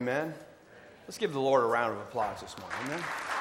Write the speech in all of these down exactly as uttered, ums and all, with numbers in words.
Amen. Let's give the Lord a round of applause this morning. Amen.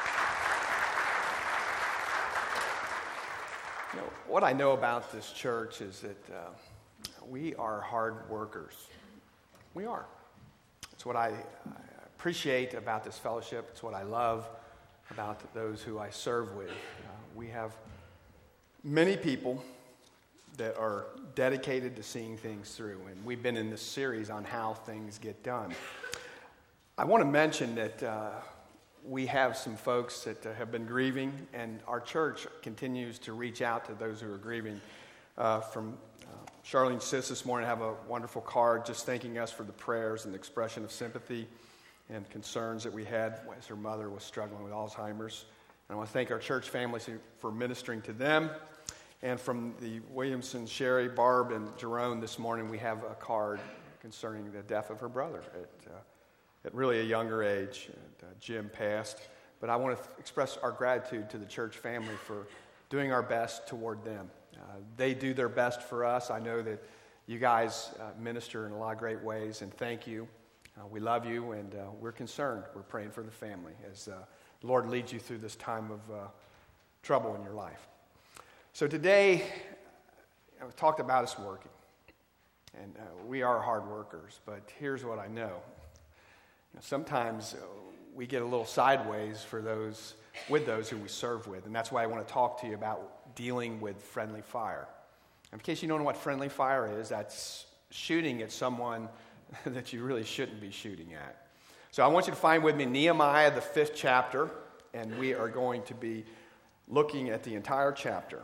You know, what I know about this church is that uh, we are hard workers. We are. It's what I, I appreciate about this fellowship. It's what I love about those who I serve with. Uh, we have many people that are dedicated to seeing things through, and we've been in this series on how things get done. I want to mention that uh, we have some folks that uh, have been grieving, and our church continues to reach out to those who are grieving. Uh, from uh, Charlene Siss this morning, I have a wonderful card just thanking us for the prayers and the expression of sympathy and concerns that we had as her mother was struggling with Alzheimer's. And I want to thank our church families for ministering to them. And from the Williamson, Sherry, Barb, and Jerome this morning, we have a card concerning the death of her brother at, uh, at really a younger age. And, uh, Jim passed. But I want to express our gratitude to the church family for doing our best toward them. Uh, they do their best for us. I know that you guys uh, minister in a lot of great ways, and thank you. Uh, we love you, and uh, we're concerned. We're praying for the family as uh, the Lord leads you through this time of uh, trouble in your life. So today, I talked about us working, and uh, we are hard workers, but here's what I know. You know sometimes uh, we get a little sideways for those, with those who we serve with, and that's why I want to talk to you about dealing with friendly fire. In case you don't know what friendly fire is, that's shooting at someone that you really shouldn't be shooting at. So I want you to find with me Nehemiah, the fifth chapter, and we are going to be looking at the entire chapter.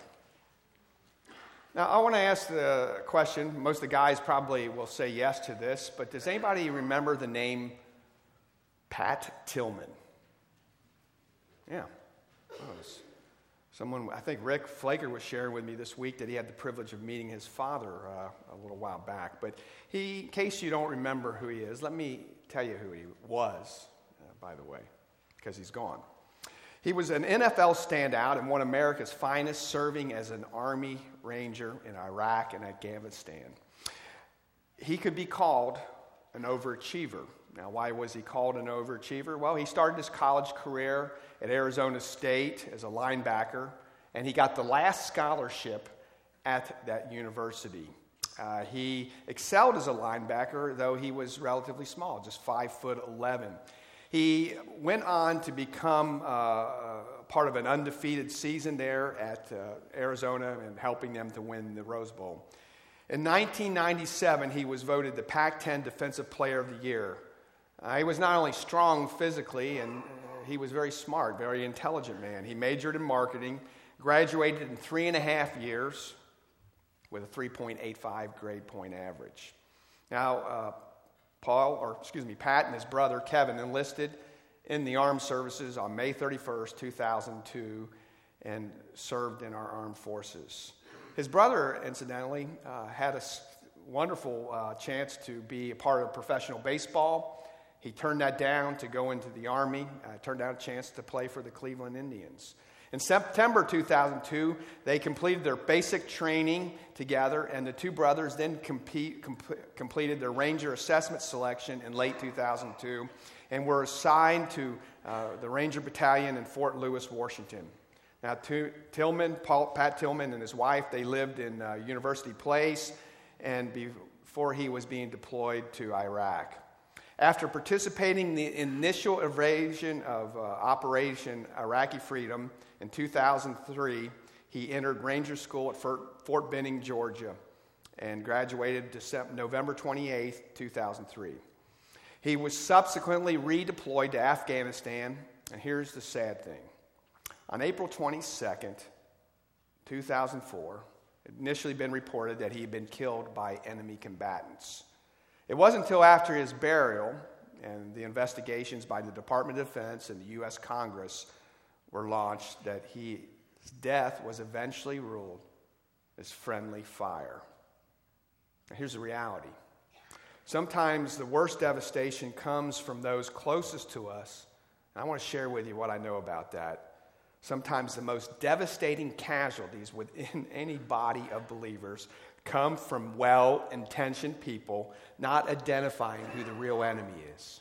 Now, I want to ask the question. Most of the guys probably will say yes to this, but does anybody remember the name Pat Tillman? Yeah. Oh, someone, I think Rick Flaker was sharing with me this week that he had the privilege of meeting his father uh, a little while back. But he, in case you don't remember who he is, let me tell you who he was, uh, by the way, because he's gone. He was an N F L standout and one of America's finest, serving as an Army Ranger in Iraq and Afghanistan. He could be called an overachiever. Now, why was he called an overachiever? Well, he started his college career at Arizona State as a linebacker, and he got the last scholarship at that university. Uh, he excelled as a linebacker, though he was relatively small, just five foot eleven. He went on to become uh, part of an undefeated season there at uh, Arizona and helping them to win the Rose Bowl. In nineteen ninety-seven, he was voted the Pac ten Defensive Player of the Year. Uh, he was not only strong physically, and uh, he was very smart, very intelligent man. He majored in marketing, graduated in three and a half years with a three point eight five grade point average. Now, uh, Paul, or excuse me, Pat and his brother Kevin enlisted in the armed services on May thirty-first, two thousand two, and served in our armed forces. His brother, incidentally, uh, had a wonderful uh, chance to be a part of professional baseball. He turned that down to go into the Army, uh, turned down a chance to play for the Cleveland Indians. In September two thousand two, they completed their basic training together, and the two brothers then compete, com- completed their Ranger assessment selection in late two thousand two and were assigned to uh, the Ranger Battalion in Fort Lewis, Washington. Now, to, Tillman, Paul, Pat Tillman and his wife, they lived in uh, University Place and before he was being deployed to Iraq. After participating in the initial invasion of uh, Operation Iraqi Freedom in two thousand three, he entered Ranger School at Fort, Fort Benning, Georgia, and graduated December, November twenty-eighth, two thousand three. He was subsequently redeployed to Afghanistan, and here's the sad thing. On April twenty-second, two thousand four, it had initially been reported that he had been killed by enemy combatants. It wasn't until after his burial and the investigations by the Department of Defense and the U S Congress were launched that he, his death was eventually ruled as friendly fire. Now, here's the reality. Sometimes the worst devastation comes from those closest to us. And I want to share with you what I know about that. Sometimes the most devastating casualties within any body of believers come from well-intentioned people not identifying who the real enemy is.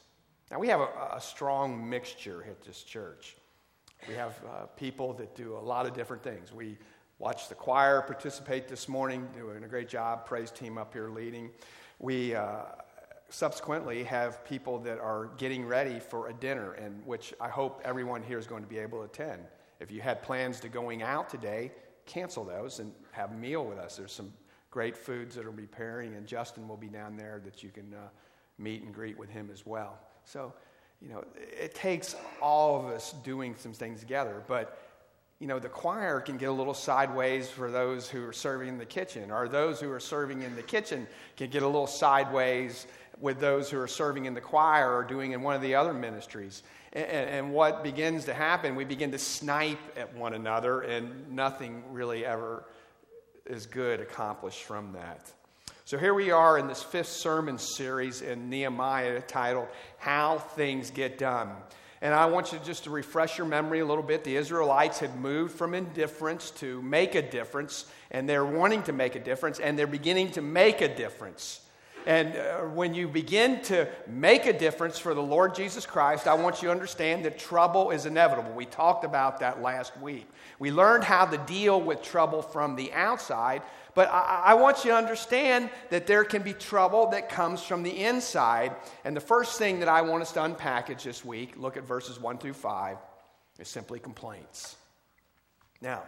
Now, we have a, a strong mixture at this church. We have uh, people that do a lot of different things. We watched the choir participate this morning, doing a great job, praise team up here leading. We uh, subsequently have people that are getting ready for a dinner, and which I hope everyone here is going to be able to attend. If you had plans to going out today, cancel those and have a meal with us. There's some great foods that are preparing, and Justin will be down there that you can uh, meet and greet with him as well. So, you know, it takes all of us doing some things together, but, you know, the choir can get a little sideways for those who are serving in the kitchen, or those who are serving in the kitchen can get a little sideways with those who are serving in the choir or doing in one of the other ministries. And, and what begins to happen, we begin to snipe at one another, and nothing really ever is good accomplished from that. So here we are in this fifth sermon series in Nehemiah titled, How Things Get Done. And I want you just to refresh your memory a little bit. The Israelites had moved from indifference to make a difference, and they're wanting to make a difference, and they're beginning to make a difference. And uh, when you begin to make a difference for the Lord Jesus Christ, I want you to understand that trouble is inevitable. We talked about that last week. We learned how to deal with trouble from the outside, but I, I want you to understand that there can be trouble that comes from the inside. And the first thing that I want us to unpackage this week, look at verses one through five, is simply complaints. Now,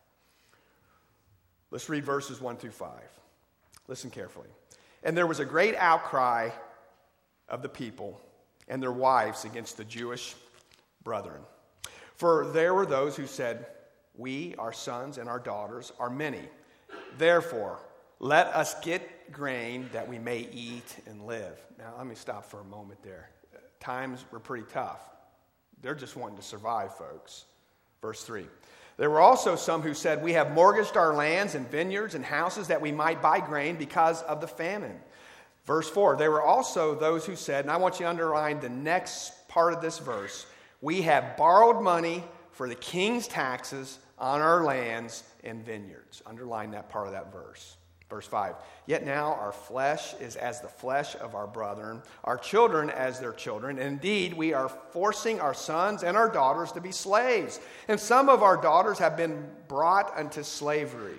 let's read verses one through five. Listen carefully. And there was a great outcry of the people and their wives against the Jewish brethren. For there were those who said, we, our sons and our daughters, are many. Therefore, let us get grain that we may eat and live. Now, let me stop for a moment there. Times were pretty tough. They're just wanting to survive, folks. Verse three. There were also some who said, we have mortgaged our lands and vineyards and houses that we might buy grain because of the famine. Verse four, there were also those who said, and I want you to underline the next part of this verse, we have borrowed money for the king's taxes on our lands and vineyards. Underline that part of that verse. Verse five, yet now our flesh is as the flesh of our brethren, our children as their children. And indeed, we are forcing our sons and our daughters to be slaves. And some of our daughters have been brought unto slavery.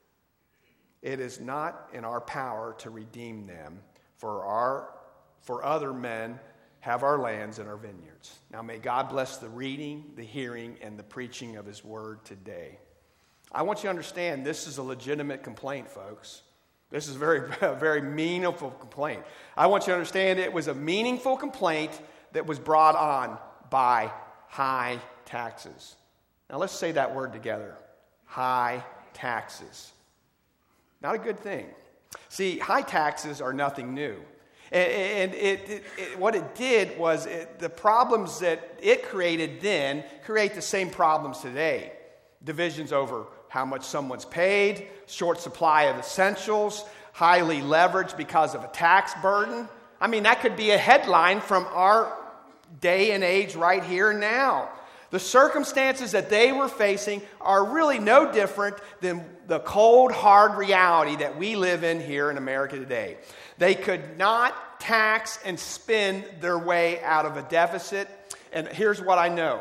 It is not in our power to redeem them, for our for other men have our lands and our vineyards. Now may God bless the reading, the hearing, and the preaching of his word today. I want you to understand this is a legitimate complaint, folks. This is a very, very meaningful complaint. I want you to understand it was a meaningful complaint that was brought on by high taxes. Now let's say that word together. High taxes. Not a good thing. See, high taxes are nothing new. And it, it, it, what it did was it, the problems that it created then create the same problems today. Divisions over how much someone's paid, short supply of essentials, highly leveraged because of a tax burden. I mean, that could be a headline from our day and age right here and now. The circumstances that they were facing are really no different than the cold, hard reality that we live in here in America today. They could not tax and spend their way out of a deficit. And here's what I know.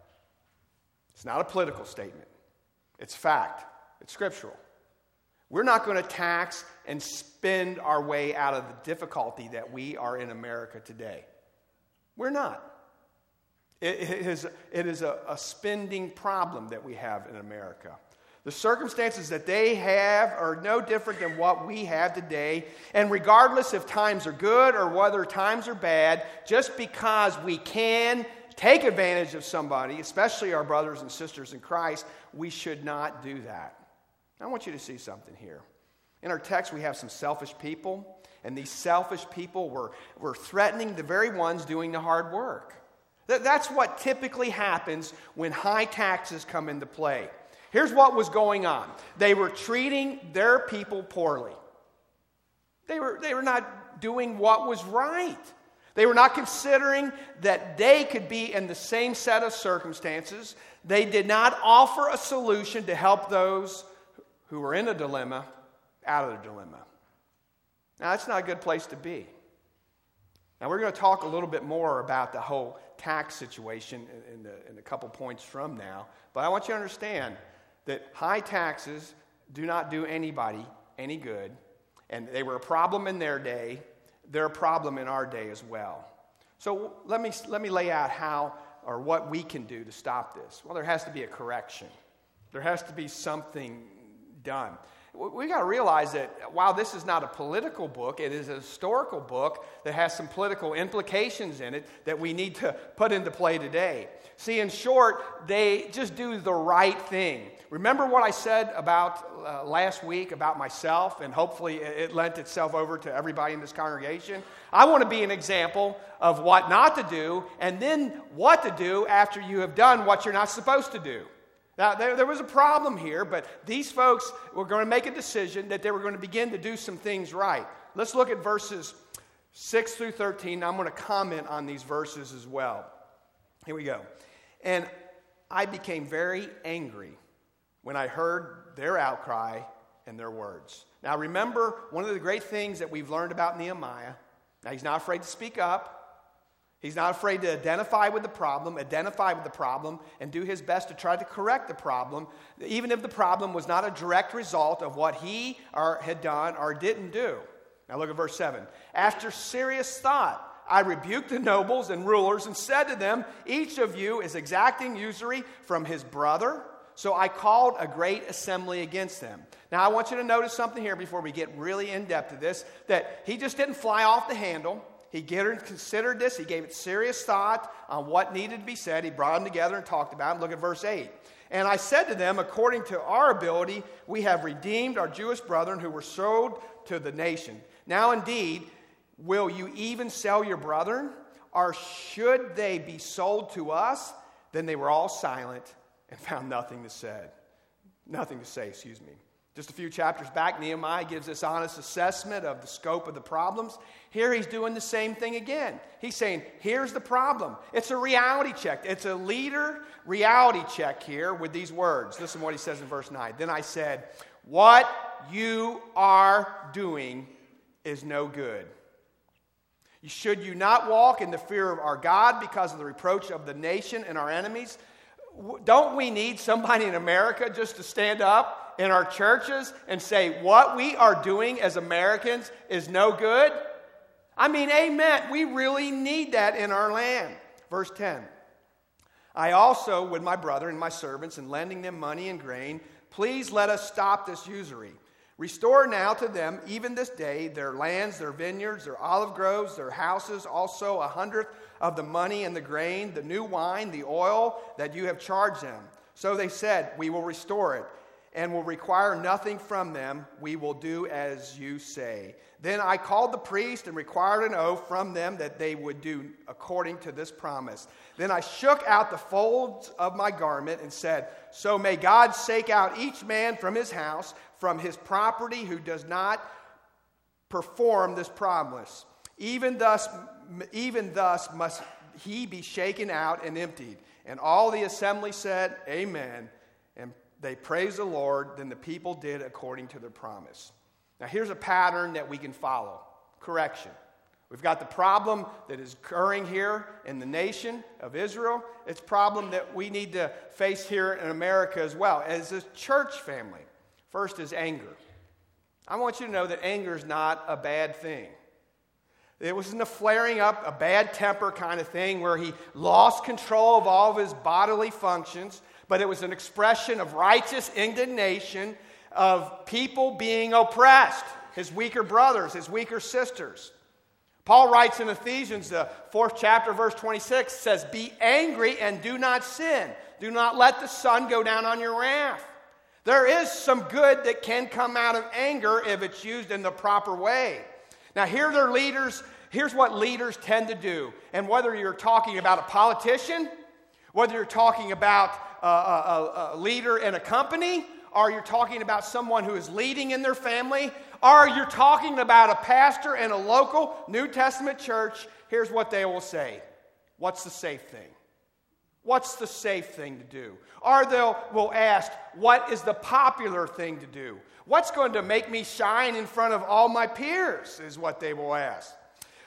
It's not a political statement. It's fact. It's scriptural. We're not going to tax and spend our way out of the difficulty that we are in America today. We're not. It is, it is a, a spending problem that we have in America. The circumstances that they have are no different than what we have today. And regardless if times are good or whether times are bad, just because we can take advantage of somebody, especially our brothers and sisters in Christ, we should not do that. I want you to see something here. In our text, we have some selfish people, and these selfish people were, were threatening the very ones doing the hard work. That, that's what typically happens when high taxes come into play. Here's what was going on. They were treating their people poorly. They were, they were not doing what was right. They were not considering that they could be in the same set of circumstances. They did not offer a solution to help those who were in a dilemma out of the dilemma. Now, that's not a good place to be. Now, we're going to talk a little bit more about the whole tax situation in, in, the, in a couple points from now. But I want you to understand that high taxes do not do anybody any good. And they were a problem in their day. They're a problem in our day as well. So let me, let me lay out how or what we can do to stop this. Well, there has to be a correction. There has to be something done. We got to realize that while this is not a political book, it is a historical book that has some political implications in it that we need to put into play today. See, in short, they just do the right thing. Remember what I said about uh, last week about myself, and hopefully it lent itself over to everybody in this congregation? I want to be an example of what not to do, and then what to do after you have done what you're not supposed to do. Now, there, there was a problem here, but these folks were going to make a decision that they were going to begin to do some things right. Let's look at verses six through thirteen. I'm going to comment on these verses as well. Here we go. And I became very angry when I heard their outcry and their words. Now, remember, one of the great things that we've learned about Nehemiah, now he's not afraid to speak up. He's not afraid to identify with the problem, identify with the problem, and do his best to try to correct the problem, even if the problem was not a direct result of what he or had done or didn't do. Now look at verse seven. After serious thought, I rebuked the nobles and rulers and said to them, each of you is exacting usury from his brother. So I called a great assembly against them. Now I want you to notice something here before we get really in-depth to this, that he just didn't fly off the handle. He considered this. He gave it serious thought on what needed to be said. He brought them together and talked about them. Look at verse eight. And I said to them, according to our ability, we have redeemed our Jewish brethren who were sold to the nation. Now indeed, will you even sell your brethren? Or should they be sold to us? Then they were all silent and found nothing to say. Nothing to say, excuse me. Just a few chapters back, Nehemiah gives this honest assessment of the scope of the problems. Here he's doing the same thing again. He's saying, here's the problem. It's a reality check. It's a leader reality check here with these words. Listen to what he says in verse nine. Then I said, what you are doing is no good. Should you not walk in the fear of our God because of the reproach of the nation and our enemies? Don't we need somebody in America just to stand up in our churches and say what we are doing as Americans is no good? I mean, amen. We really need that in our land. Verse ten. I also, with my brother and my servants, and lending them money and grain, please let us stop this usury. Restore now to them, even this day, their lands, their vineyards, their olive groves, their houses, also a hundredth of the money and the grain, the new wine, the oil that you have charged them. So they said, we will restore it, and will require nothing from them. We will do as you say. Then I called the priest and required an oath from them that they would do according to this promise. Then I shook out the folds of my garment and said, so may God shake out each man from his house, from his property, who does not perform this promise. Even thus, even thus must he be shaken out and emptied. And all the assembly said, amen. And they praised the Lord. Then the people did according to their promise. Now here's a pattern that we can follow. Correction. We've got the problem that is occurring here in the nation of Israel. It's a problem that we need to face here in America as well, as a church family. First is anger. I want you to know that anger is not a bad thing. It wasn't a flaring up, a bad temper kind of thing where he lost control of all of his bodily functions, but it was an expression of righteous indignation of people being oppressed, his weaker brothers, his weaker sisters. Paul writes in Ephesians, the fourth chapter, verse twenty-six, says, be angry and do not sin. Do not let the sun go down on your wrath. There is some good that can come out of anger if it's used in the proper way. Now, here their leaders, here's what leaders tend to do. And whether you're talking about a politician, whether you're talking about a, a, a leader in a company, or you're talking about someone who is leading in their family, or you're talking about a pastor in a local New Testament church, here's what they will say. What's the safe thing? What's the safe thing to do? Or they'll will ask, what is the popular thing to do? What's going to make me shine in front of all my peers is what they will ask.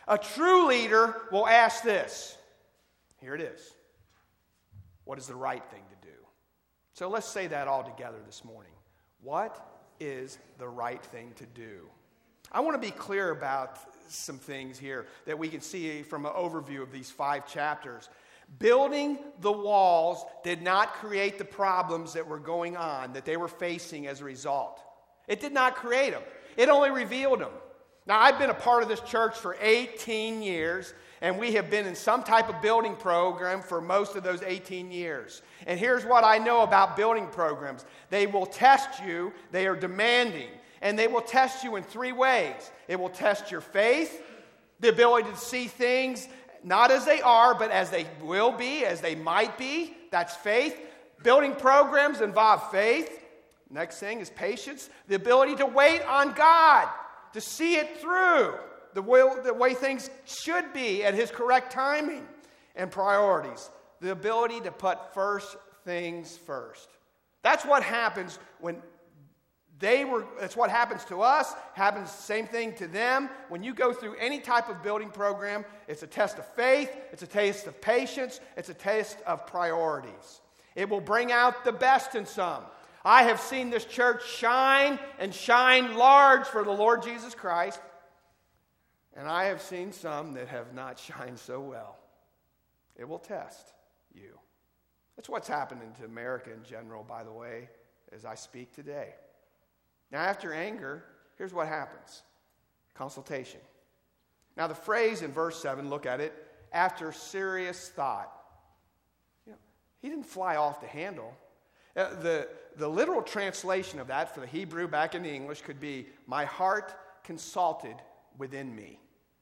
A true leader will ask this. Here it is. What is the right thing to do? So let's say that all together this morning. What is the right thing to do? I want to be clear about some things here that we can see from an overview of these five chapters. Building the walls did not create the problems that were going on, that they were facing as a result. It did not create them. It only revealed them. Now, I've been a part of this church for eighteen years, and we have been in some type of building program for most of those eighteen years. And here's what I know about building programs. They will test you. They are demanding. And they will test you in three ways. It will test your faith, the ability to see things not as they are, but as they will be, as they might be. That's faith. Building programs involve faith. Next thing is patience, the ability to wait on God, to see it through the way, the way things should be at His correct timing and priorities. The ability to put first things first. That's what happens when they were, that's what happens to us, happens the same thing to them. When you go through any type of building program, it's a test of faith, it's a test of patience, it's a test of priorities. It will bring out the best in some. I have seen this church shine and shine large for the Lord Jesus Christ. And I have seen some that have not shined so well. It will test you. That's what's happening to America in general, by the way, as I speak today. Now, after anger, here's what happens. Consultation. Now, the phrase in verse seven, look at it, after serious thought. You know, he didn't fly off the handle. Uh, the, the literal translation of that for the Hebrew back in the English could be, my heart consulted within me.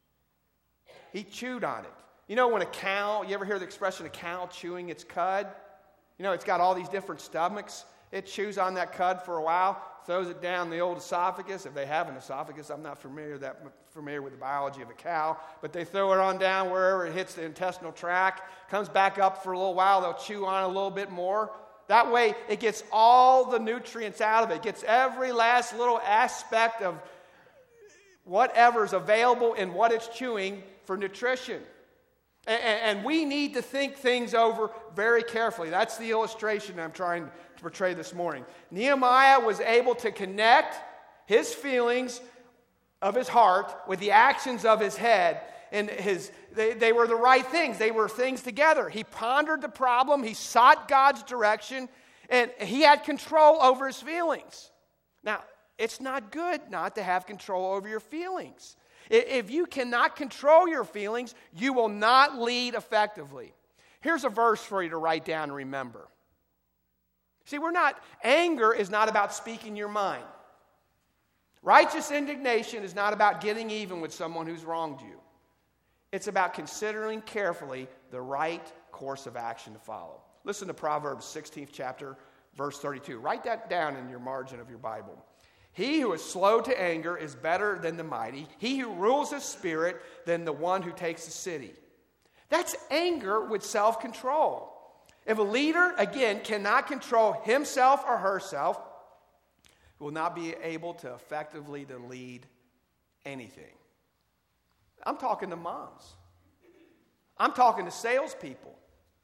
He chewed on it. You know when a cow, you ever hear the expression a cow chewing its cud? You know, it's got all these different stomachs. It chews on that cud for a while, throws it down the old esophagus. If they have an esophagus, I'm not familiar that familiar with the biology of a cow, but they throw it on down wherever it hits the intestinal tract, comes back up for a little while, they'll chew on it a little bit more. That way, it gets all the nutrients out of it. It gets every last little aspect of whatever's available in what it's chewing for nutrition. And, and we need to think things over very carefully. That's the illustration I'm trying to portray this morning. Nehemiah was able to connect his feelings of his heart with the actions of his head. And his, they, they were the right things. They were things together. He pondered the problem. He sought God's direction. And he had control over his feelings. Now, it's not good not to have control over your feelings. If you cannot control your feelings, you will not lead effectively. Here's a verse for you to write down and remember. See, we're not, anger is not about speaking your mind. Righteous indignation is not about getting even with someone who's wronged you. It's about considering carefully the right course of action to follow. Listen to Proverbs sixteenth chapter, verse thirty-two. Write that down in your margin of your Bible. He who is slow to anger is better than the mighty. He who rules his spirit than the one who takes the city. That's anger with self-control. If a leader, again, cannot control himself or herself, will not be able to effectively to lead anything. I'm talking to moms. I'm talking to salespeople.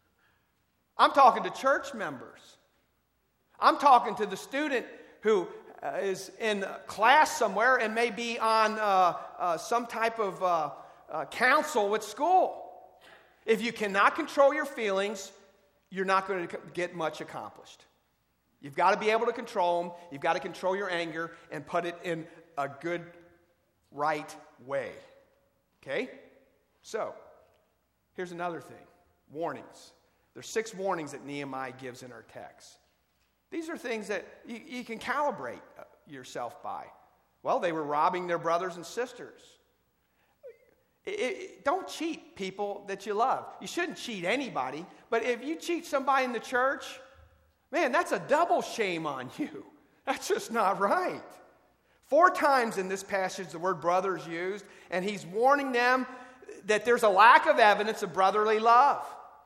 I'm talking to church members. I'm talking to the student who uh, is in class somewhere and may be on uh, uh, some type of uh, uh, council with school. If you cannot control your feelings, you're not going to get much accomplished. You've got to be able to control them. You've got to control your anger and put it in a good, right way. Okay? So, here's another thing. Warnings. There's six warnings that Nehemiah gives in our text. These are things that you, you can calibrate yourself by. Well, they were robbing their brothers and sisters. It, it, don't cheat people that you love. You shouldn't cheat anybody. But if you cheat somebody in the church, man, that's a double shame on you. That's just not right. Four times in this passage the word brother is used, and he's warning them that there's a lack of evidence of brotherly love.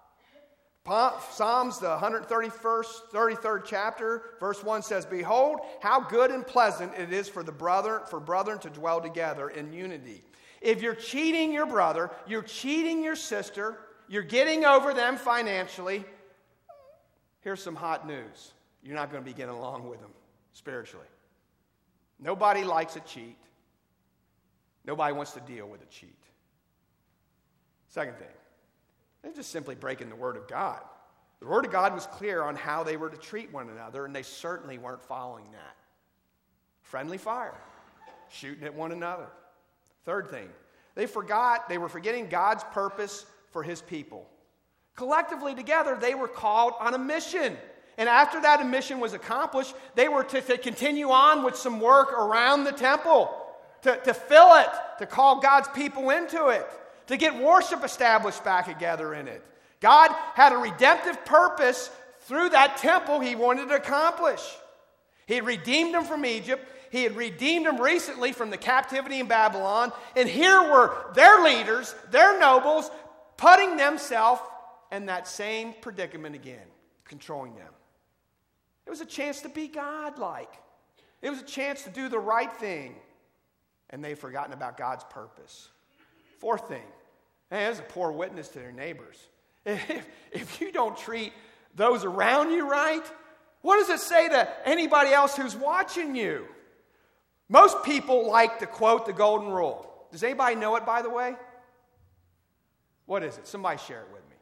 Psalms, the one thirty-first, thirty-third chapter, verse one says, "Behold, how good and pleasant it is for the brother, for brethren to dwell together in unity. If you're cheating your brother, you're cheating your sister, you're getting over them financially, here's some hot news. You're not going to be getting along with them spiritually. Nobody likes a cheat. Nobody wants to deal with a cheat. Second thing, they're just simply breaking the Word of God. The Word of God was clear on how they were to treat one another, and they certainly weren't following that. Friendly fire, shooting at one another. Third thing, they forgot, they were forgetting God's purpose for His people. Collectively together, they were called on a mission. And after that mission was accomplished, they were to, to continue on with some work around the temple, to, to fill it, to call God's people into it, to get worship established back together in it. God had a redemptive purpose through that temple He wanted to accomplish. He had redeemed them from Egypt. He had redeemed them recently from the captivity in Babylon. And here were their leaders, their nobles, putting themselves in that same predicament again, controlling them. It was a chance to be God-like. It was a chance to do the right thing. And they've forgotten about God's purpose. Fourth thing, hey, that's a poor witness to their neighbors. If, if you don't treat those around you right, what does it say to anybody else who's watching you? Most people like to quote the golden rule. Does anybody know it, by the way? What is it? Somebody share it with me.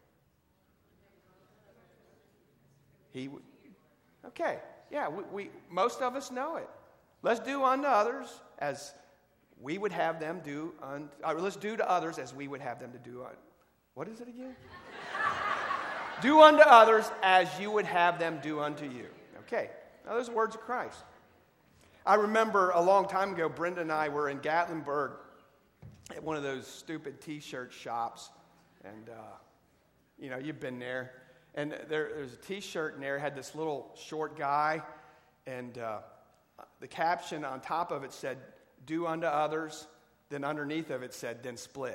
He, okay, yeah, we, we most of us know it. Let's do unto others as we would have them do. Un, or let's do to others as we would have them to do. Un, what is it again? Do unto others as you would have them do unto you. Okay, now those are words of Christ. I remember a long time ago, Brenda and I were in Gatlinburg at one of those stupid T-shirt shops. And, uh, you know, you've been there. And there, there's a T-shirt in there, had this little short guy. And uh, the caption on top of it said, do unto others. Then underneath of it said, then split.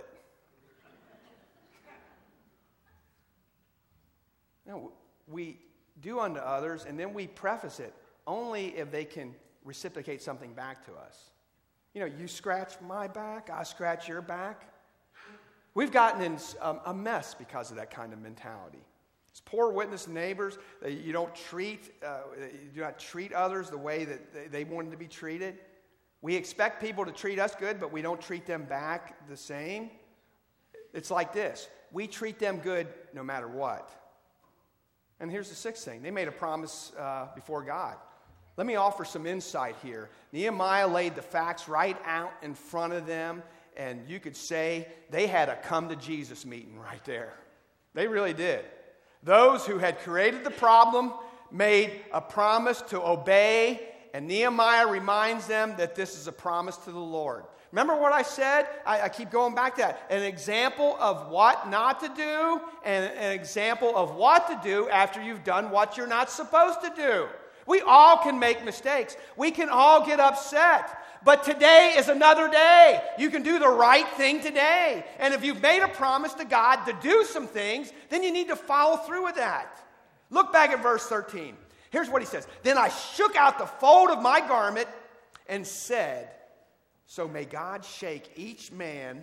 No, we do unto others, and then we preface it only if they can reciprocate something back to us. You know, you scratch my back, I scratch your back. We've gotten in um, a mess because of that kind of mentality. It's poor witness neighbors. You don't treat, uh, you do not treat others the way that they, they wanted to be treated. We expect people to treat us good, but we don't treat them back the same. It's like this. We treat them good no matter what. And here's the sixth thing. They made a promise uh, before God. Let me offer some insight here. Nehemiah laid the facts right out in front of them, and you could say they had a come-to-Jesus meeting right there. They really did. Those who had created the problem made a promise to obey, and Nehemiah reminds them that this is a promise to the Lord. Remember what I said? I, I keep going back to that. An example of what not to do and an example of what to do after you've done what you're not supposed to do. We all can make mistakes. We can all get upset. But today is another day. You can do the right thing today. And if you've made a promise to God to do some things, then you need to follow through with that. Look back at verse thirteen. Here's what he says. Then I shook out the fold of my garment and said, so may God shake each man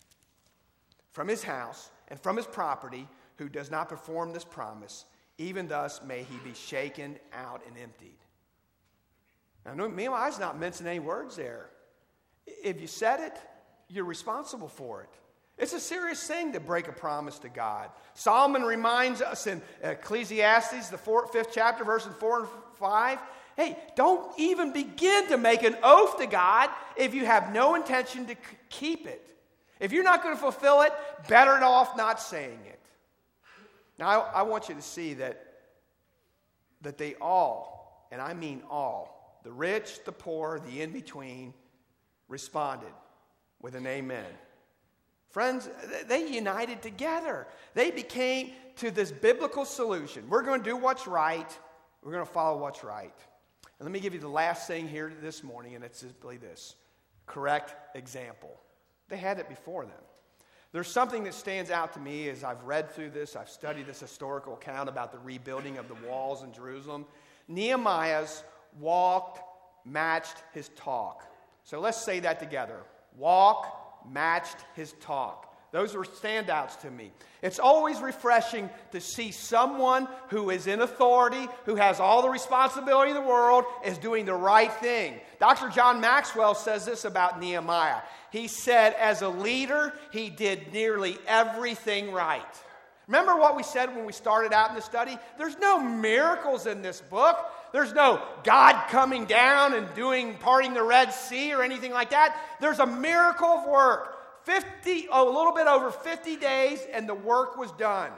from his house and from his property who does not perform this promise. Even thus may he be shaken out and emptied. Now, Nehemiah's not mentioning any words there. If you said it, you're responsible for it. It's a serious thing to break a promise to God. Solomon reminds us in Ecclesiastes, the fourth, fifth chapter, verses four and five, hey, don't even begin to make an oath to God if you have no intention to keep it. If you're not going to fulfill it, better off not saying it. Now, I, I want you to see that, that they all, and I mean all, the rich, the poor, the in-between, responded with an amen. Friends, they united together. They became to this biblical solution. We're going to do what's right. We're going to follow what's right. And let me give you the last thing here this morning, and it's simply this. Correct example. They had it before them. There's something that stands out to me as I've read through this. I've studied this historical account about the rebuilding of the walls in Jerusalem. Nehemiah's walk matched his talk. So let's say that together. Walk matched his talk. Those were standouts to me. It's always refreshing to see someone who is in authority, who has all the responsibility in the world, is doing the right thing. Doctor John Maxwell says this about Nehemiah. He said, as a leader, he did nearly everything right. Remember what we said when we started out in the study? There's no miracles in this book. There's no God coming down and doing parting the Red Sea or anything like that. There's a miracle of work. fifty, oh, a little bit over fifty days, and the work was done.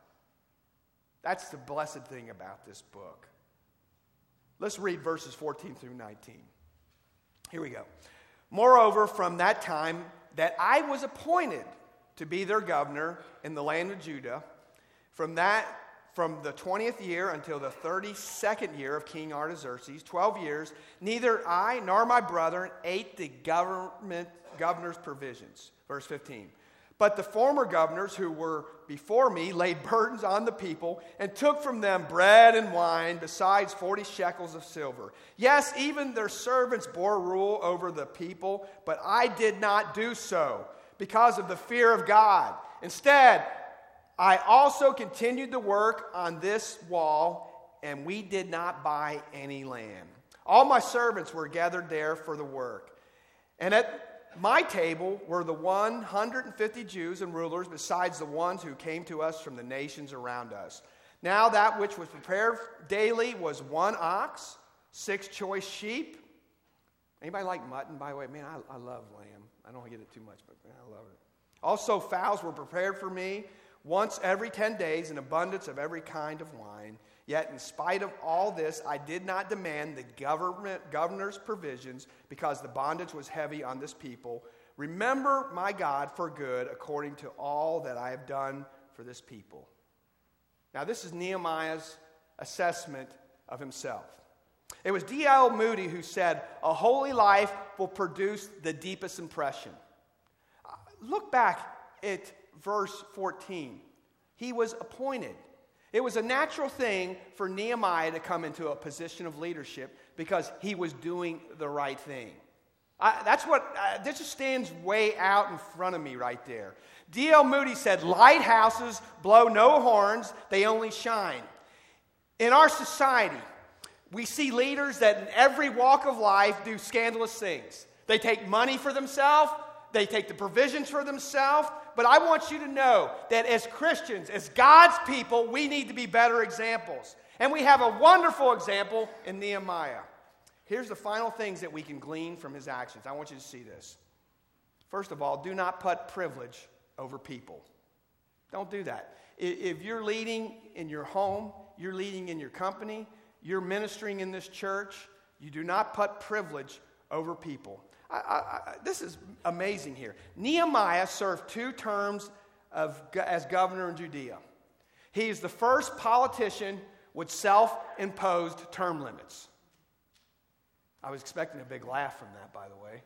That's the blessed thing about this book. Let's read verses fourteen through nineteen. Here we go. Moreover, from that time that I was appointed to be their governor in the land of Judah, from that from the twentieth year until the thirty-second year of King Artaxerxes, twelve years, neither I nor my brethren ate the government governor's provisions. Verse fifteen. But the former governors who were before me laid burdens on the people and took from them bread and wine, besides forty shekels of silver. Yes, even their servants bore rule over the people, but I did not do so because of the fear of God. Instead, I also continued the work on this wall, and we did not buy any land. All my servants were gathered there for the work. And at my table were the one hundred fifty Jews and rulers, besides the ones who came to us from the nations around us. Now that which was prepared daily was one ox, six choice sheep. Anybody like mutton, by the way? Man, I, I love lamb. I don't get it too much, but man, I love it. Also, fowls were prepared for me once every ten days, an abundance of every kind of wine. Yet in spite of all this, I did not demand the government governor's provisions, because the bondage was heavy on this people. Remember my God for good, according to all that I have done for this people. Now this is Nehemiah's assessment of himself. It was D L Moody who said, a holy life will produce the deepest impression. Look back at verse fourteen. He was appointed. It was a natural thing for Nehemiah to come into a position of leadership because he was doing the right thing. I, that's what, uh, this just stands way out in front of me right there. D L Moody said, lighthouses blow no horns, they only shine. In our society, we see leaders that in every walk of life do scandalous things. They take money for themselves, they take the provisions for themselves. But I want you to know that as Christians, as God's people, we need to be better examples. And we have a wonderful example in Nehemiah. Here's the final things that we can glean from his actions. I want you to see this. First of all, do not put privilege over people. Don't do that. If you're leading in your home, you're leading in your company, you're ministering in this church, you do not put privilege over people. I, I, I, this is amazing here. Nehemiah served two terms of, as governor in Judea. He is the first politician with self-imposed term limits. I was expecting a big laugh from that, by the way.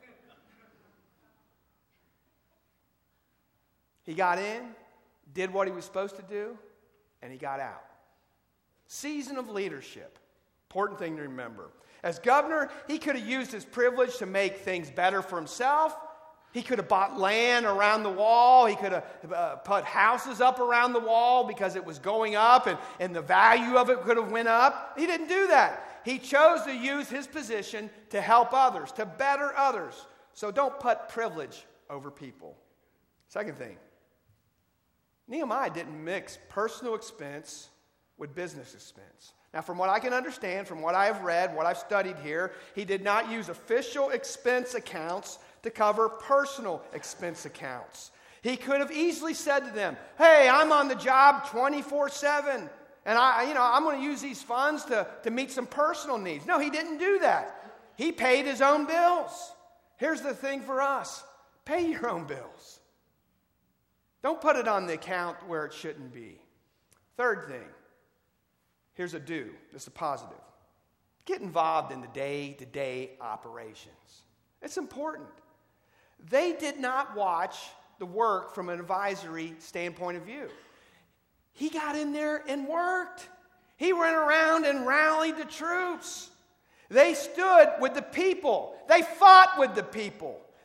He got in, did what he was supposed to do, and he got out. Season of leadership. Important thing to remember. As governor, he could have used his privilege to make things better for himself. He could have bought land around the wall. He could have uh, put houses up around the wall because it was going up and, and the value of it could have went up. He didn't do that. He chose to use his position to help others, to better others. So don't put privilege over people. Second thing, Nehemiah didn't mix personal expense with business expense. Now, from what I can understand, from what I have read, what I've studied here, he did not use official expense accounts to cover personal expense accounts. He could have easily said to them, hey, I'm on the job twenty-four seven, and I, you know, I'm going to use these funds to, to meet some personal needs. No, he didn't do that. He paid his own bills. Here's the thing for us. Pay your own bills. Don't put it on the account where it shouldn't be. Third thing. Here's a do. This is a positive. Get involved in the day-to-day operations. It's important. They did not watch the work from an advisory standpoint of view. He got in there and worked. He went around and rallied the troops. They stood with the people. They fought with the people.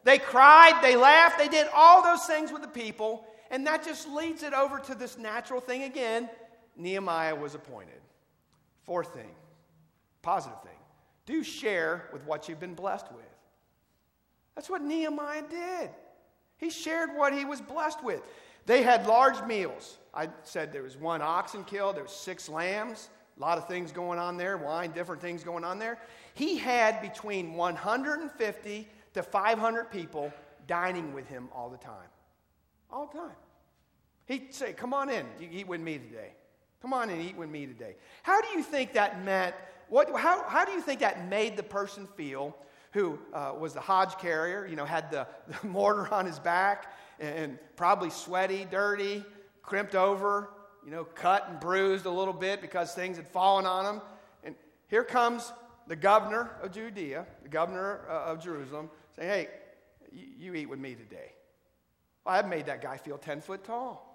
They cried, they laughed, they did all those things with the people, and that just leads it over to this natural thing again. Nehemiah was appointed. Fourth thing, positive thing, do share with what you've been blessed with. That's what Nehemiah did. He shared what he was blessed with. They had large meals. I said there was one oxen killed, there was six lambs, a lot of things going on there, wine, different things going on there. He had between one hundred fifty to five hundred people dining with him all the time. All the time. He'd say, come on in, you eat with me today. Come on in, eat with me today. How do you think that meant, what, how, how do you think that made the person feel who uh, was the Hodge carrier, you know, had the, the mortar on his back, and, and probably sweaty, dirty, crimped over, you know, cut and bruised a little bit because things had fallen on him. And here comes the governor of Judea, the governor uh, of Jerusalem, saying, hey, you, you eat with me today. Well, that made that guy feel ten foot tall.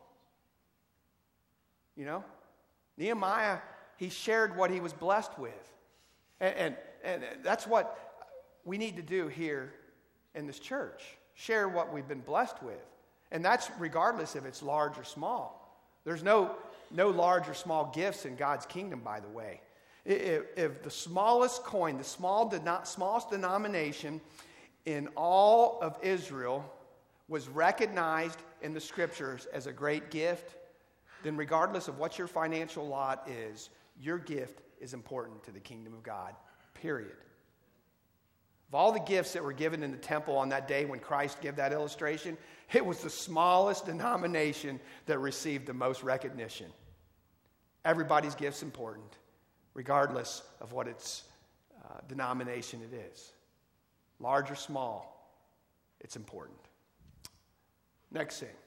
You know? Nehemiah, he shared what he was blessed with. And, and, and that's what we need to do here in this church. Share what we've been blessed with. And that's regardless if it's large or small. There's no, no large or small gifts in God's kingdom, by the way. If, if the smallest coin, the small deno- smallest denomination in all of Israel was recognized in the scriptures as a great gift, then regardless of what your financial lot is, your gift is important to the kingdom of God, period. Of all the gifts that were given in the temple on that day when Christ gave that illustration, it was the smallest denomination that received the most recognition. Everybody's gift's important, regardless of what its uh, denomination it is. Large or small, it's important. Next thing.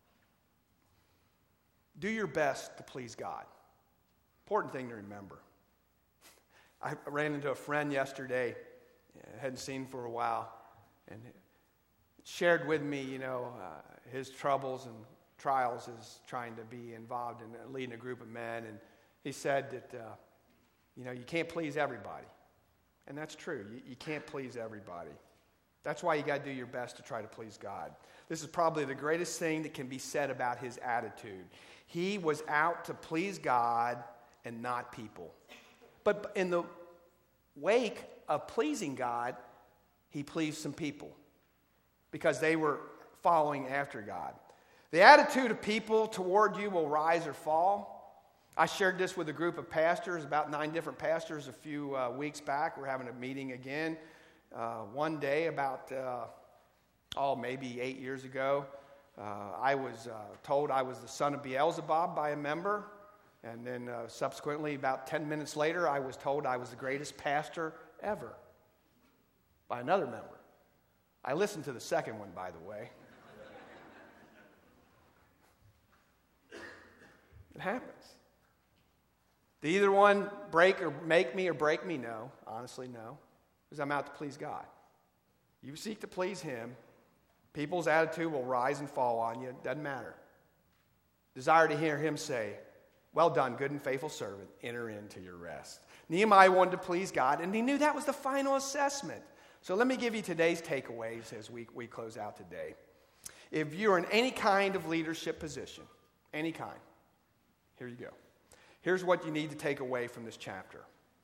Do your best to please God. Important thing to remember. I ran into a friend yesterday I hadn't seen for a while, and shared with me, you know, uh, his troubles and trials as trying to be involved in leading a group of men. And he said that, uh, you know, you can't please everybody. And that's true. You, you can't please everybody. That's why you got to do your best to try to please God. This is probably the greatest thing that can be said about his attitude. He was out to please God and not people. But in the wake of pleasing God, he pleased some people because they were following after God. The attitude of people toward you will rise or fall. I shared this with a group of pastors, about nine different pastors, a few uh, weeks back. We're having a meeting again uh, one day about, uh, oh, maybe eight years ago. Uh, I was uh, told I was the son of Beelzebub by a member. And then uh, subsequently, about ten minutes later, I was told I was the greatest pastor ever by another member. I listened to the second one, by the way. It happens. Did either one break or make me or break me? No. Honestly, no. Because I'm out to please God. You seek to please Him. People's attitude will rise and fall on you. It doesn't matter. Desire to hear Him say, well done, good and faithful servant. Enter into your rest. Nehemiah wanted to please God, and he knew that was the final assessment. So let me give you today's takeaways as we, we close out today. If you're in any kind of leadership position, any kind, here you go. Here's what you need to take away from this chapter.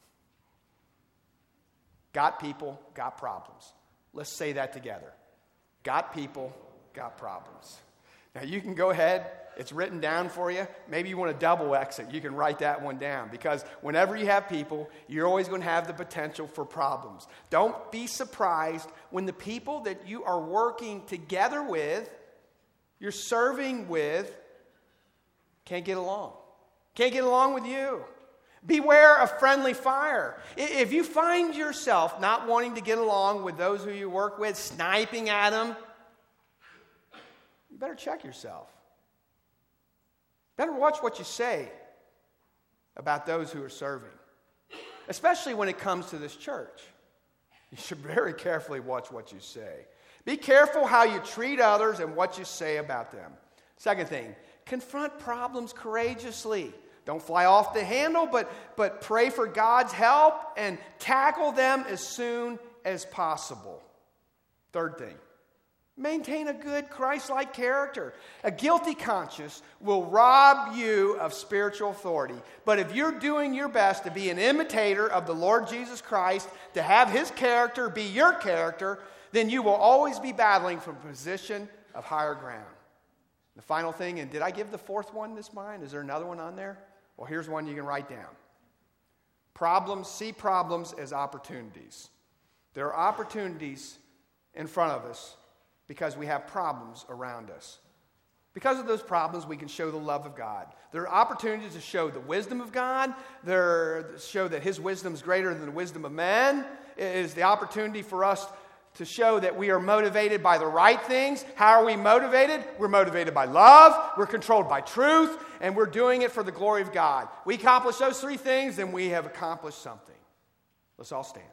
Got people, got problems. Let's say that together. Got people, got problems. Now you can go ahead. It's written down for you. Maybe you want to double exit. You can write that one down because whenever you have people, you're always going to have the potential for problems. Don't be surprised when the people that you are working together with, you're serving with, can't get along. Can't get along with you. Beware of friendly fire. If you find yourself not wanting to get along with those who you work with, sniping at them, you better check yourself. Better watch what you say about those who are serving, especially when it comes to this church. You should very carefully watch what you say. Be careful how you treat others and what you say about them. Second thing, confront problems courageously. Don't fly off the handle, but, but pray for God's help and tackle them as soon as possible. Third thing, Maintain a good Christ-like character. A guilty conscience will rob you of spiritual authority. But if you're doing your best to be an imitator of the Lord Jesus Christ, to have His character be your character, then you will always be battling from a position of higher ground. The final thing, and did I give the fourth one this mine? Is there another one on there? Well, here's one you can write down. Problems, see problems as opportunities. There are opportunities in front of us because we have problems around us. Because of those problems, we can show the love of God. There are opportunities to show the wisdom of God. There are show that His wisdom is greater than the wisdom of man. It is the opportunity for us to show that we are motivated by the right things. How are we motivated? We're motivated by love, we're controlled by truth, and we're doing it for the glory of God. We accomplish those three things, and we have accomplished something. Let's all stand.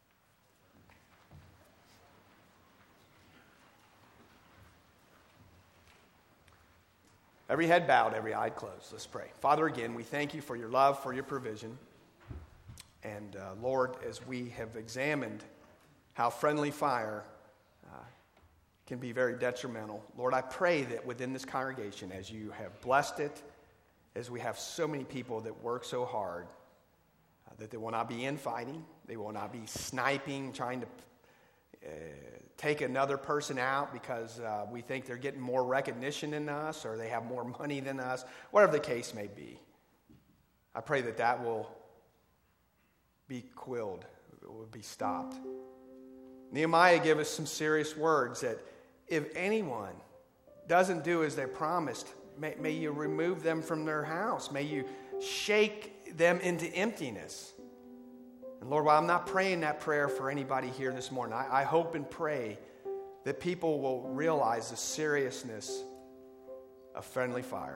Every head bowed, every eye closed. Let's pray. Father, again, we thank you for your love, for your provision. And uh, Lord, as we have examined how friendly fire uh, can be very detrimental, Lord, I pray that within this congregation, as you have blessed it, as we have so many people that work so hard, uh, that they will not be infighting, they will not be sniping, trying to uh, take another person out because uh, we think they're getting more recognition than us or they have more money than us, whatever the case may be. I pray that that will be quilled, it will be stopped. Nehemiah gave us some serious words that if anyone doesn't do as they promised, may, may you remove them from their house. May you shake them into emptiness. And Lord, while I'm not praying that prayer for anybody here this morning, I, I hope and pray that people will realize the seriousness of friendly fire.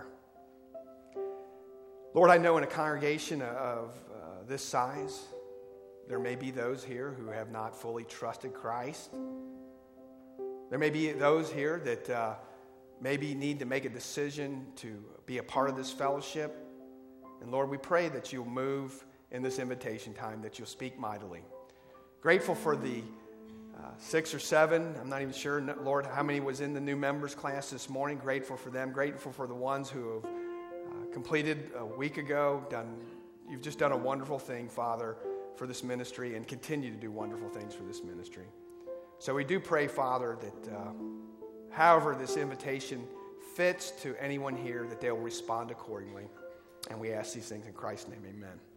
Lord, I know in a congregation of uh, this size, there may be those here who have not fully trusted Christ. There may be those here that uh, maybe need to make a decision to be a part of this fellowship. And Lord, we pray that you'll move in this invitation time, that you'll speak mightily. Grateful for the uh, six or seven, I'm not even sure, Lord, how many was in the new members class this morning. Grateful for them. Grateful for the ones who have uh, completed a week ago. Done. You've just done a wonderful thing, Father, for this ministry, and continue to do wonderful things for this ministry. So we do pray, Father, that uh, however this invitation fits to anyone here, that they'll respond accordingly. And we ask these things in Christ's name, amen.